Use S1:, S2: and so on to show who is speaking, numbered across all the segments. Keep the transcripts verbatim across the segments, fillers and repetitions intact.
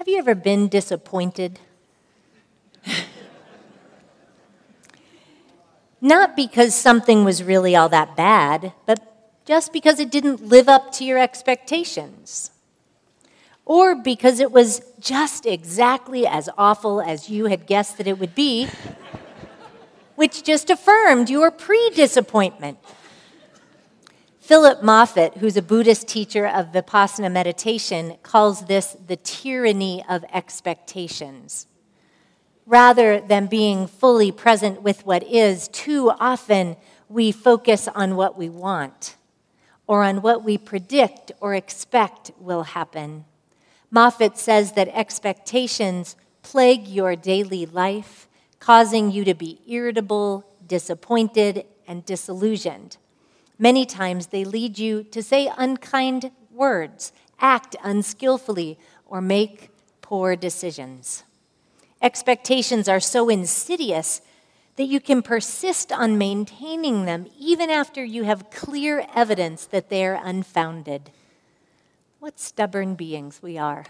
S1: Have you ever been disappointed? Not because something was really all that bad, but just because it didn't live up to your expectations. Or because it was just exactly as awful as you had guessed that it would be, which just affirmed your pre-disappointment. Philip Moffitt, who's a Buddhist teacher of Vipassana meditation, calls this the tyranny of expectations. Rather than being fully present with what is, too often we focus on what we want or on what we predict or expect will happen. Moffitt says that expectations plague your daily life, causing you to be irritable, disappointed, and disillusioned. Many times they lead you to say unkind words, act unskillfully, or make poor decisions. Expectations are so insidious that you can persist on maintaining them even after you have clear evidence that they are unfounded. What stubborn beings we are.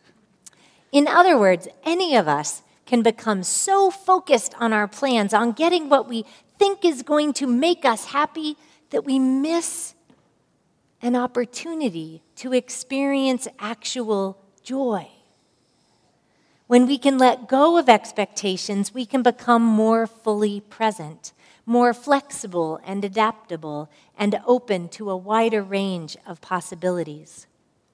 S1: In other words, any of us can become so focused on our plans, on getting what we think is going to make us happy, that we miss an opportunity to experience actual joy. When we can let go of expectations, we can become more fully present, more flexible and adaptable, and open to a wider range of possibilities.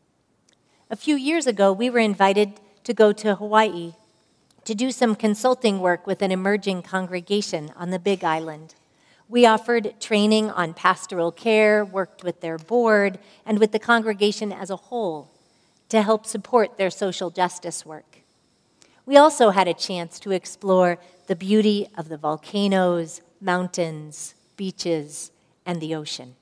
S1: A few years ago, we were invited to go to Hawaii to do some consulting work with an emerging congregation on the Big Island. We offered training on pastoral care, worked with their board, and with the congregation as a whole to help support their social justice work. We also had a chance to explore the beauty of the volcanoes, mountains, beaches, and the ocean.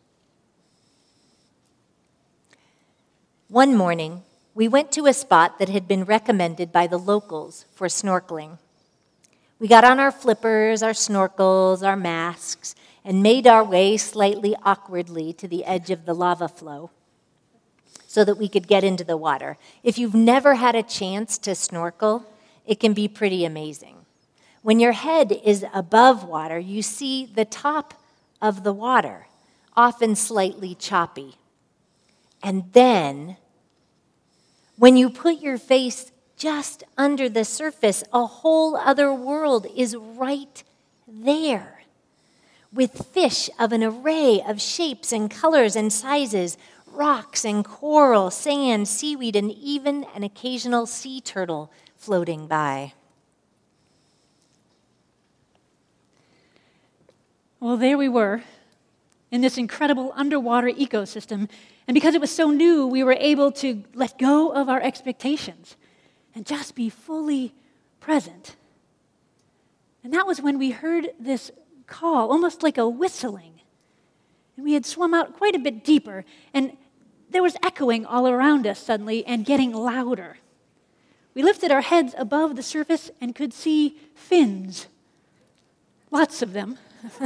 S1: One morning, we went to a spot that had been recommended by the locals for snorkeling. We got on our flippers, our snorkels, our masks, and made our way slightly awkwardly to the edge of the lava flow so that we could get into the water. If you've never had a chance to snorkel, it can be pretty amazing. When your head is above water, you see the top of the water, often slightly choppy. And then, when you put your face just under the surface, a whole other world is right there, with fish of an array of shapes and colors and sizes, rocks and coral, sand, seaweed, and even an occasional sea turtle floating by.
S2: Well, there we were, in this incredible underwater ecosystem, and because it was so new, we were able to let go of our expectations and just be fully present. And that was when we heard this call, almost like a whistling. And we had swum out quite a bit deeper, and there was echoing all around us suddenly and getting louder. We lifted our heads above the surface and could see fins. Lots of them.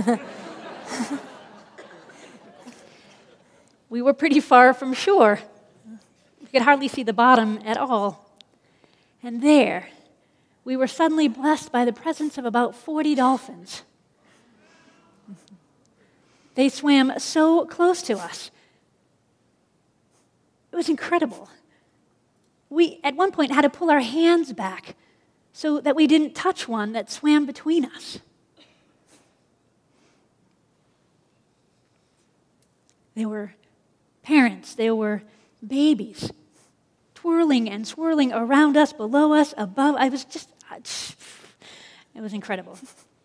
S2: We were pretty far from shore. We could hardly see the bottom at all. And there, we were suddenly blessed by the presence of about forty dolphins. They swam so close to us. It was incredible. We, at one point, had to pull our hands back so that we didn't touch one that swam between us. There were parents, there were babies, twirling and swirling around us, below us, above. I was just, it was incredible.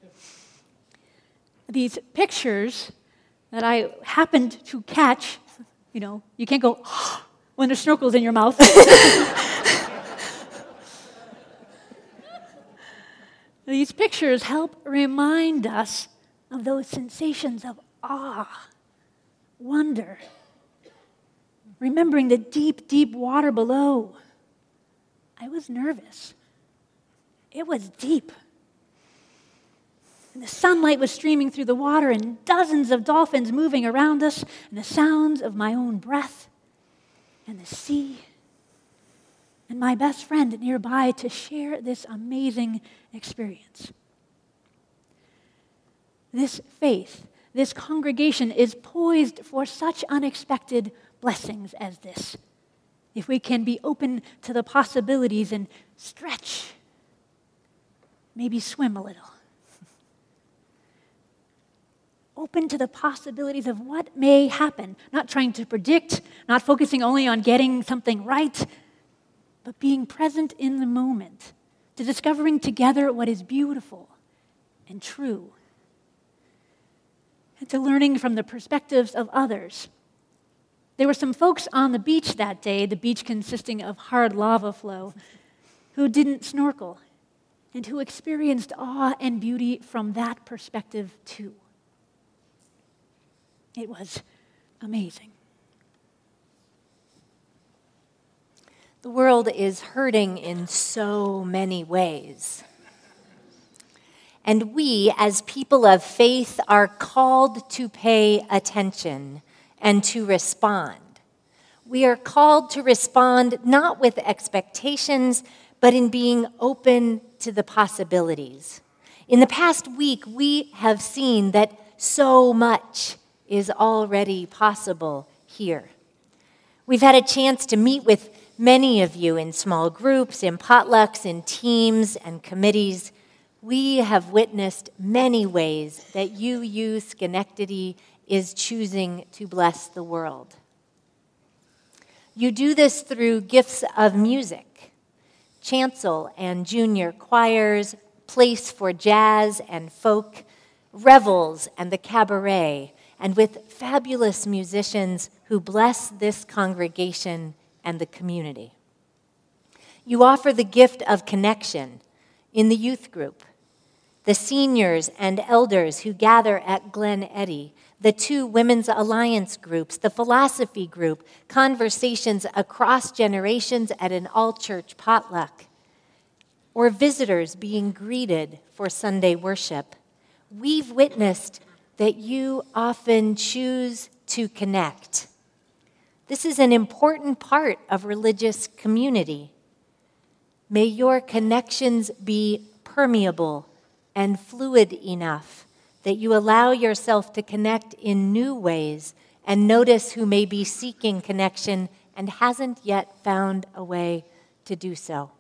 S2: These pictures that I happened to catch, you know, you can't go when there's snorkels in your mouth. These pictures help remind us of those sensations of awe, wonder, remembering the deep, deep water below. I was nervous. It was deep. And the sunlight was streaming through the water and dozens of dolphins moving around us, and the sounds of my own breath and the sea. And and my best friend nearby to share this amazing experience. This faith, this congregation is poised for such unexpected blessings as this. If we can be open to the possibilities and stretch, maybe swim a little. Open to the possibilities of what may happen, not trying to predict, not focusing only on getting something right, but being present in the moment, to discovering together what is beautiful and true, and to learning from the perspectives of others. There were some folks on the beach that day, the beach consisting of hard lava flow, who didn't snorkel and who experienced awe and beauty from that perspective too. It was amazing.
S1: The world is hurting in so many ways. And we, as people of faith, are called to pay attention and to respond. We are called to respond not with expectations, but in being open to the possibilities. In the past week, we have seen that so much is already possible here. We've had a chance to meet with many of you in small groups, in potlucks, in teams and committees. We have witnessed many ways that U U Schenectady is choosing to bless the world. You do this through gifts of music, chancel and junior choirs, place for jazz and folk, revels and the cabaret, and with fabulous musicians who bless this congregation and the community. You offer the gift of connection in the youth group, the seniors and elders who gather at Glen Eddy, the two Women's Alliance groups, the philosophy group, conversations across generations at an all-church potluck, or visitors being greeted for Sunday worship. We've witnessed that you often choose to connect. This is an important part of religious community. May your connections be permeable and fluid enough that you allow yourself to connect in new ways and notice who may be seeking connection and hasn't yet found a way to do so.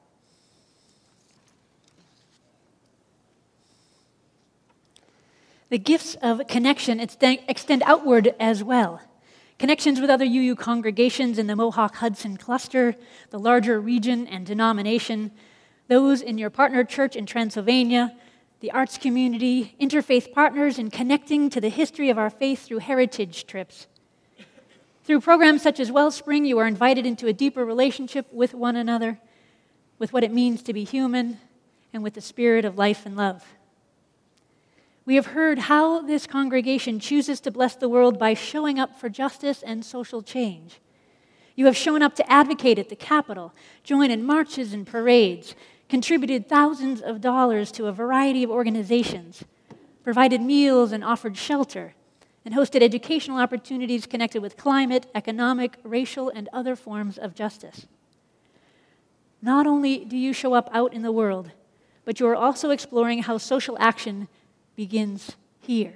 S2: The gifts of connection extend outward as well. Connections with other U U congregations in the Mohawk-Hudson cluster, the larger region and denomination, those in your partner church in Transylvania, the arts community, interfaith partners in connecting to the history of our faith through heritage trips. Through programs such as Wellspring, you are invited into a deeper relationship with one another, with what it means to be human, and with the spirit of life and love. We have heard how this congregation chooses to bless the world by showing up for justice and social change. You have shown up to advocate at the Capitol, join in marches and parades, contributed thousands of dollars to a variety of organizations, provided meals and offered shelter, and hosted educational opportunities connected with climate, economic, racial, and other forms of justice. Not only do you show up out in the world, but you are also exploring how social action begins here.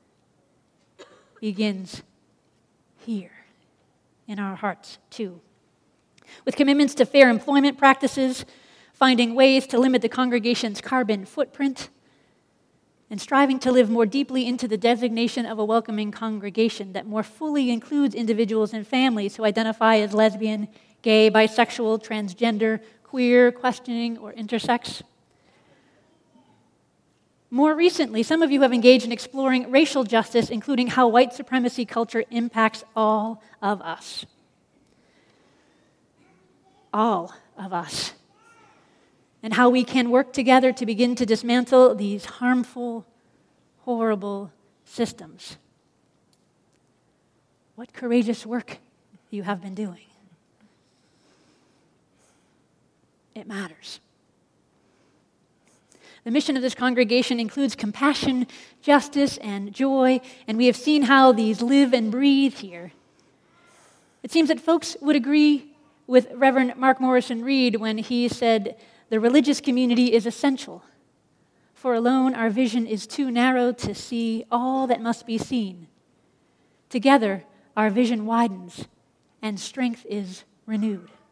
S2: Begins here in our hearts, too. With commitments to fair employment practices, finding ways to limit the congregation's carbon footprint, and striving to live more deeply into the designation of a welcoming congregation that more fully includes individuals and families who identify as lesbian, gay, bisexual, transgender, queer, questioning, or intersex. More recently, some of you have engaged in exploring racial justice, including how white supremacy culture impacts all of us. All of us. And how we can work together to begin to dismantle these harmful, horrible systems. What courageous work you have been doing. It matters. The mission of this congregation includes compassion, justice, and joy, and we have seen how these live and breathe here. It seems that folks would agree with Reverend Mark Morrison Reed when he said, "The religious community is essential, for alone our vision is too narrow to see all that must be seen. Together, our vision widens and strength is renewed."